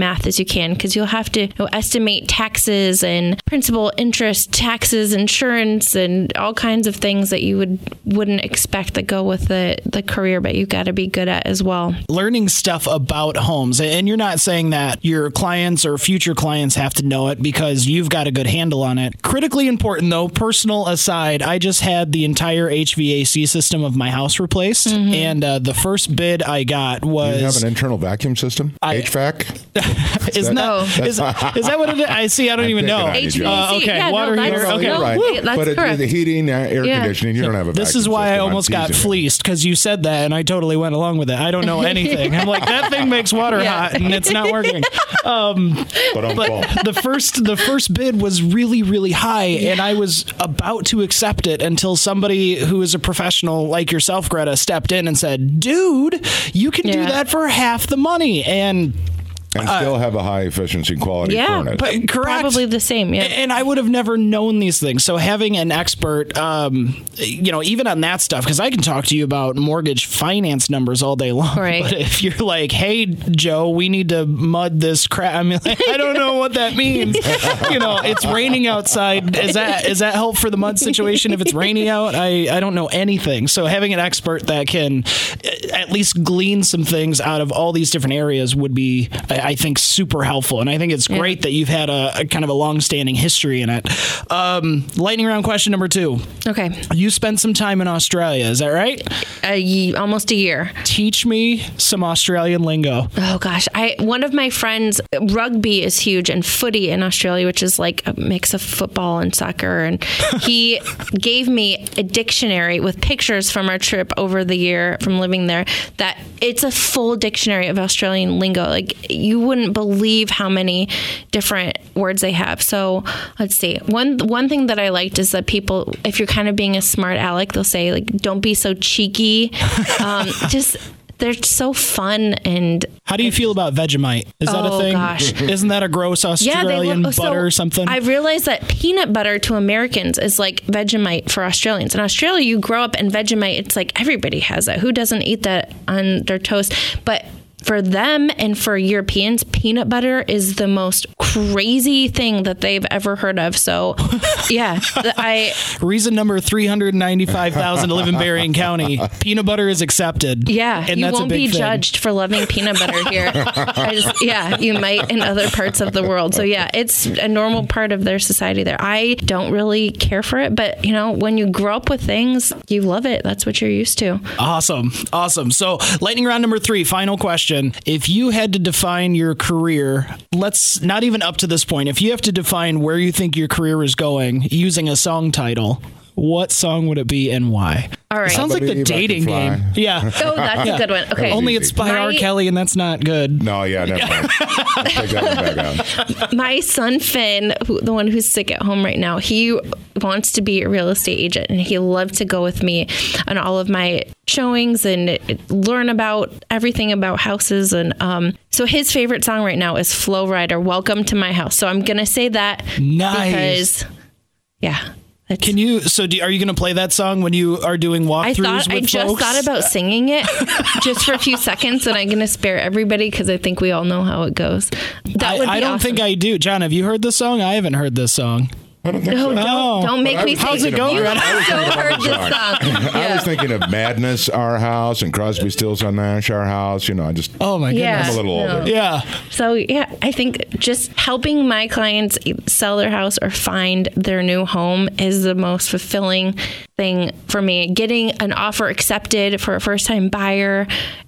[SPEAKER 7] math as you can, because you'll have to estimate taxes and principal, interest, taxes, insurance, and all kinds of things that you wouldn't expect that go with the career, but you've got to be good at as well.
[SPEAKER 8] Learning stuff about homes, and you're not saying that your clients or future clients have to know it because you've got a good handle on it. Critically important though, personal aside, I just had the entire HVAC system of my house replaced, and the first bid I got was...
[SPEAKER 6] You have an internal vacuum system? HVAC?
[SPEAKER 8] Is that what it is? I don't even know.
[SPEAKER 7] HVAC.
[SPEAKER 8] Okay,
[SPEAKER 7] yeah,
[SPEAKER 8] water heater. Okay,
[SPEAKER 6] right.
[SPEAKER 7] That's
[SPEAKER 6] but
[SPEAKER 7] correct.
[SPEAKER 6] The heating, air conditioning, you don't have a vacuum
[SPEAKER 8] This is why
[SPEAKER 6] system.
[SPEAKER 8] I almost got fleeced, because you said that, and I totally went along with it. I don't know anything. I'm like, that thing makes water hot, and it's not working. But the first bid was really, really high, and I was about to accept it until somebody who is a professional like yourself, Greta, stepped in and said, dude, you can do that for half the money. And
[SPEAKER 6] still have a high efficiency quality furnace.
[SPEAKER 8] But correct.
[SPEAKER 7] Probably the same,
[SPEAKER 8] And I would have never known these things. So having an expert, even on that stuff, because I can talk to you about mortgage finance numbers all day long.
[SPEAKER 7] Right.
[SPEAKER 8] But if you're like, hey, Joe, we need to mud this crap. I mean, I don't know what that means. It's raining outside. Is that help for the mud situation if it's raining out? I don't know anything. So having an expert that can at least glean some things out of all these different areas would be, I think, super helpful. And I think it's great that you've had a kind of a long-standing history in it. Lightning round question number 2.
[SPEAKER 7] Okay.
[SPEAKER 8] You spent some time in Australia, is that right?
[SPEAKER 7] Almost a year.
[SPEAKER 8] Teach me some Australian lingo.
[SPEAKER 7] Oh gosh, one of my friends, rugby is huge, and footy in Australia, which is like a mix of football and soccer, and he gave me a dictionary with pictures from our trip over the year from living there, that it's a full dictionary of Australian lingo. Like, you wouldn't believe how many different words they have. So let's see. One thing that I liked is that people, if you're kind of being a smart aleck, they'll say, like, don't be so cheeky. They're so fun. And
[SPEAKER 8] how do you feel about Vegemite? Is that a thing? Gosh. Isn't that a gross Australian butter or something?
[SPEAKER 7] I realized that peanut butter to Americans is like Vegemite for Australians. In Australia, you grow up and Vegemite, it's like everybody has that. Who doesn't eat that on their toast? But for them and for Europeans, peanut butter is the most crazy thing that they've ever heard of. So, yeah.
[SPEAKER 8] Reason number 395,000 to live in Berrien County. Peanut butter is accepted.
[SPEAKER 7] Yeah.
[SPEAKER 8] And
[SPEAKER 7] you
[SPEAKER 8] that's
[SPEAKER 7] won't be judged for loving peanut butter here. You might in other parts of the world. So, yeah, it's a normal part of their society there. I don't really care for it, but, when you grow up with things, you love it. That's what you're used to.
[SPEAKER 8] Awesome. So, lightning round number 3, final question. If you had to define your career, let's not even up to this point, if you have to define where you think your career is going using a song title, what song would it be and why?
[SPEAKER 7] All right.
[SPEAKER 8] It sounds like the dating game. Yeah.
[SPEAKER 7] Oh, that's a good one. Okay.
[SPEAKER 8] Only it's by R. Kelly, and that's not good.
[SPEAKER 6] No, yeah, never mind. Take that one back out.
[SPEAKER 7] My son Finn, the one who's sick at home right now, he wants to be a real estate agent, and he loved to go with me on all of my showings and learn about everything about houses. And so his favorite song right now is Flo Rida, Welcome to My House. So I'm going to say that.
[SPEAKER 8] Nice.
[SPEAKER 7] Because, yeah.
[SPEAKER 8] Can you? So, are you going to play that song when you are doing walkthroughs
[SPEAKER 7] I just thought about singing it just for a few seconds, and I'm going to spare everybody because I think we all know how it goes. That would be
[SPEAKER 8] I don't
[SPEAKER 7] awesome.
[SPEAKER 8] think I do. John, have you heard this song? I haven't heard this song.
[SPEAKER 6] I don't think so.
[SPEAKER 7] Don't make me sing.
[SPEAKER 8] How's it going?
[SPEAKER 7] You also heard this song.
[SPEAKER 6] I was thinking of Madness, Our House, and Crosby, Stills and Nash, Our House.
[SPEAKER 8] Oh my goodness.
[SPEAKER 6] I'm a little older.
[SPEAKER 8] Yeah.
[SPEAKER 7] So, I think just helping my clients sell their house or find their new home is the most fulfilling thing for me. Getting an offer accepted for a first-time buyer,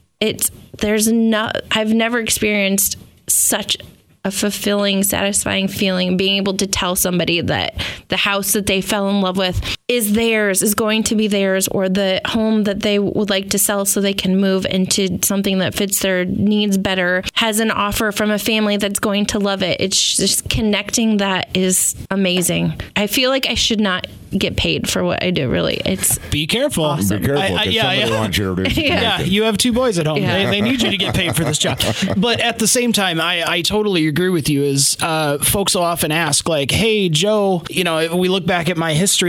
[SPEAKER 7] I've never experienced such a fulfilling, satisfying feeling, being able to tell somebody that the house that they fell in love with is going to be theirs, or the home that they would like to sell so they can move into something that fits their needs better, has an offer from a family that's going to love it. It's just connecting that is amazing. I feel like I should not get paid for what I do, really. It's
[SPEAKER 8] Be careful.
[SPEAKER 7] Awesome.
[SPEAKER 6] Be careful, because somebody wants you to do
[SPEAKER 8] Yeah, you have 2 boys at home.
[SPEAKER 7] Yeah.
[SPEAKER 8] They need you to get paid for this job. But at the same time, I totally agree with you. Is folks will often ask, like, hey, Joe, we look back at my history. They're like,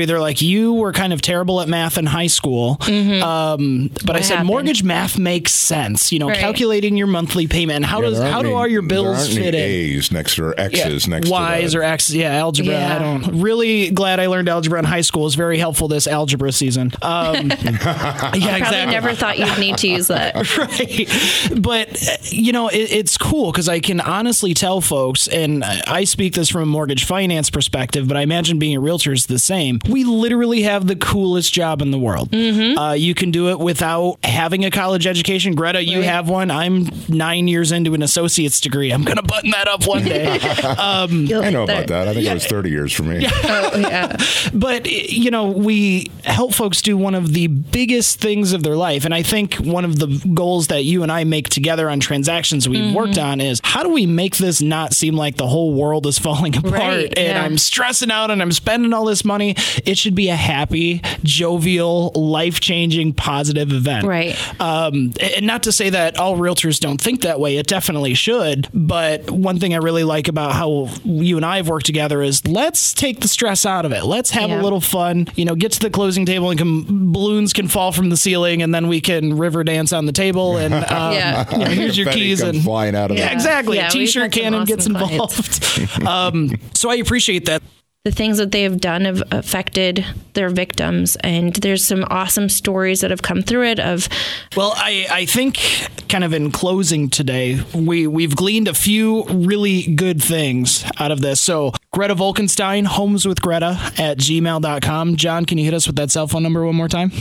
[SPEAKER 8] you were kind of terrible at math in high school, but I said mortgage math makes sense. You know, calculating your monthly payment. How do all your bills fit in?
[SPEAKER 6] A's next to or X's next to
[SPEAKER 8] Y's or X's. Yeah, algebra. Yeah. I don't really glad I learned algebra in high school. It's very helpful this algebra season.
[SPEAKER 7] I probably never thought you'd need to use that.
[SPEAKER 8] Right. But, you know, it's cool because I can honestly tell folks, and I speak this from a mortgage finance perspective, but I imagine being a realtor is the same. We literally have the coolest job in the world. You can do it without having a college education. Greta, you have one. I'm 9 years into an associate's degree. I'm going to button that up one day.
[SPEAKER 6] I know about that. I think it was 30 years for me.
[SPEAKER 8] But, you know, we help folks do one of the biggest things of their life. And I think one of the goals that you and I make together on transactions we've worked on is how do we make this not seem like the whole world is falling apart and I'm stressing out and I'm spending all this money. It should be a happy, jovial, life-changing, positive event.
[SPEAKER 7] Right.
[SPEAKER 8] And not to say that all realtors don't think that way. It definitely should. But one thing I really like about how you and I have worked together is let's take the stress out of it. Let's have a little fun, you know, get to the closing table and balloons can fall from the ceiling and then we can river dance on the table and you know, here's your keys and
[SPEAKER 6] flying out of
[SPEAKER 8] exactly. A t-shirt cannon gets involved. So I appreciate that.
[SPEAKER 7] The things that they have done have affected their victims, and there's some awesome stories that have come through it.
[SPEAKER 8] Well, I think kind of in closing today, we've gleaned a few really good things out of this. So Greta Volkenstein, homeswithgreta@gmail.com. John, can you hit us with that cell phone number one more time?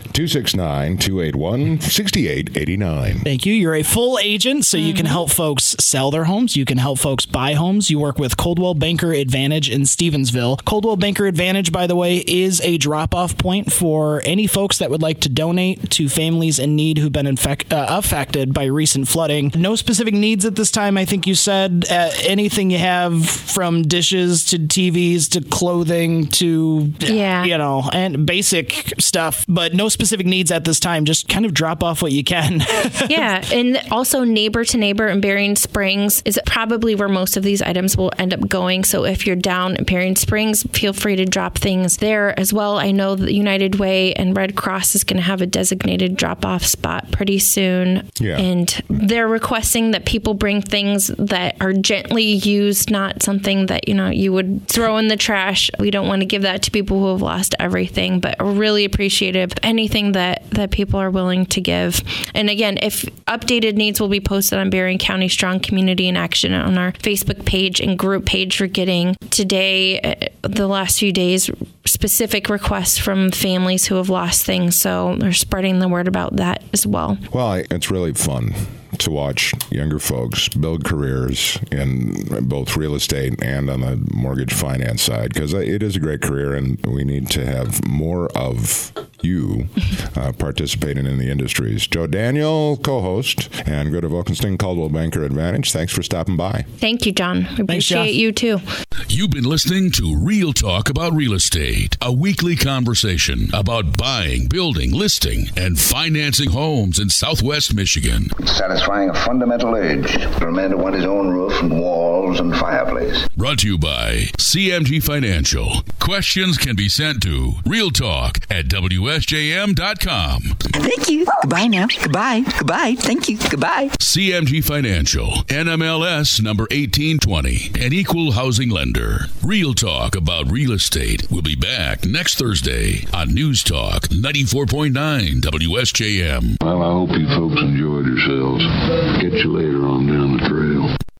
[SPEAKER 6] 269-281-6889.
[SPEAKER 8] Thank you. You're a full agent, so you can help folks sell their homes. You can help folks buy homes. You work with Coldwell Banker Advantage in Stevensville. Coldwell Banker Advantage, by the way, is a drop-off point for any folks that would like to donate to families in need who've been affected by recent flooding. No specific needs at this time. I think you said anything you have from dishes to TVs to clothing to, you know, and basic stuff, but no specific needs at this time. Just kind of drop off what you can.
[SPEAKER 7] And also Neighbor to Neighbor in Berrien Springs is probably where most of these items will end up going. So if you're down in Berrien Springs, feel free to drop things there as well. I know that United Way and Red Cross is going to have a designated drop-off spot pretty soon. And they're requesting that people bring things that are gently used, not something that, you know, you would throw in the trash. We don't want to give that to people who have lost everything, but are really appreciative of anything that people are willing to give. And again, if updated needs will be posted on Berrien County Strong Community in Action on our Facebook page and group page for getting today, the last few days, specific requests from families who have lost things. So they're spreading the word about that as well.
[SPEAKER 6] Well, it's really fun to watch younger folks build careers in both real estate and on the mortgage finance side, because it is a great career and we need to have more of you participating in the industries. Joe Daniel, co-host, and Greta Volkenstein, Coldwell Banker Advantage. Thanks for stopping by.
[SPEAKER 7] Thank you, John. We appreciate you too.
[SPEAKER 1] You've been listening to Real Talk About Real Estate, a weekly conversation about buying, building, listing, and financing homes in Southwest Michigan.
[SPEAKER 9] Satisfying a fundamental urge for a man to want his own roof and walls and fireplace.
[SPEAKER 1] Brought to you by CMG Financial. Questions can be sent to realtalk@WSJM.com.
[SPEAKER 10] Thank you. Goodbye now. Goodbye. Goodbye. Thank you. Goodbye.
[SPEAKER 1] CMG Financial, NMLS number 1820, an equal housing lender. Real Talk About Real Estate will be back next Thursday on News Talk 94.9 WSJM.
[SPEAKER 11] Well, I hope you folks enjoyed yourselves. Catch you later on down the trail.